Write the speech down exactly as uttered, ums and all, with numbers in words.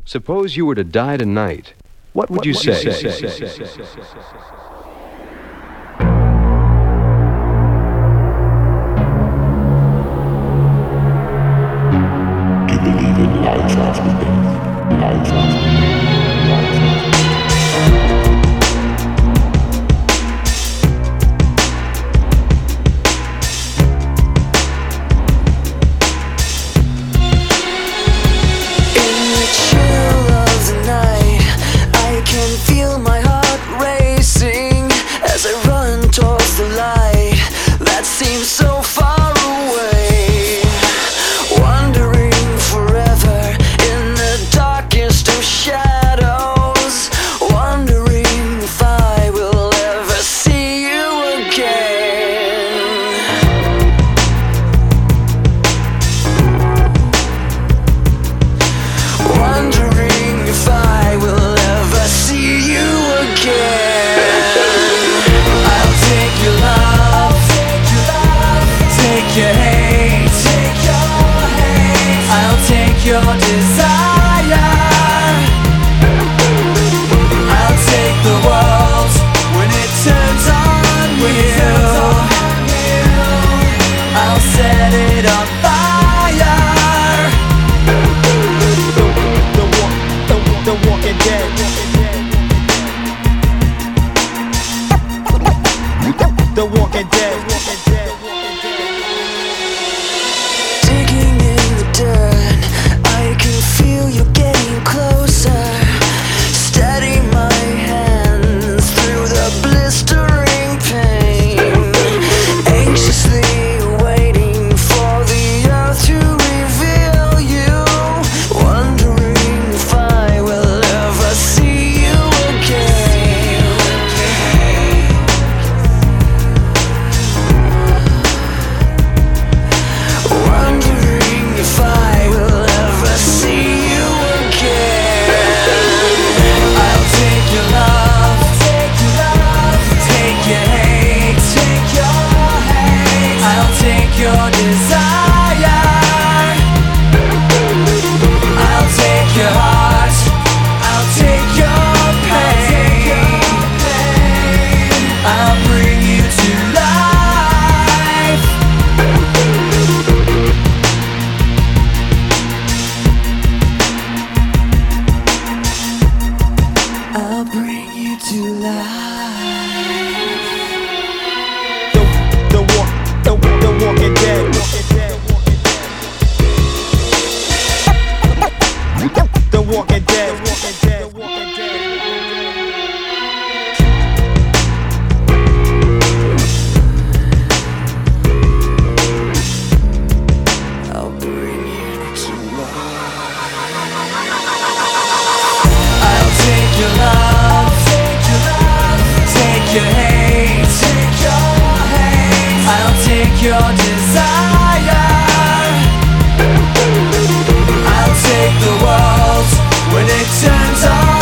Suppose you were to die tonight. What would you say? Do you believe in life after death? Life after death? Life after death? Feel my heart racing as I run towards the light that seems so far away, wandering forever in the darkest of shadows, wondering if I will ever see you again. Wondering if I will ever see you again. I'll take your love, take your hate, I'll take your desire, I'll take the world when it turns on you, I'll set it on fire. The, the, the, the Walking Dead. The Walking Dead. Digging in the dirt, I can feel you getting closer. Steady my hands through the blistering pain, anxiously waiting for the earth to reveal you, wondering if I will ever see you again. Wondering if I will ever see you again. I'll take your love, take your hate, I'll take your desire, I'll take your heart, I'll take your pain, I'll bring you to life. I'll bring you to life. The, the, walk, the, the Walking Dead. The Walking Dead. I'll bring you to life. I'll take your love, take your hate, I'll take your desire, I'll take the world when it turns on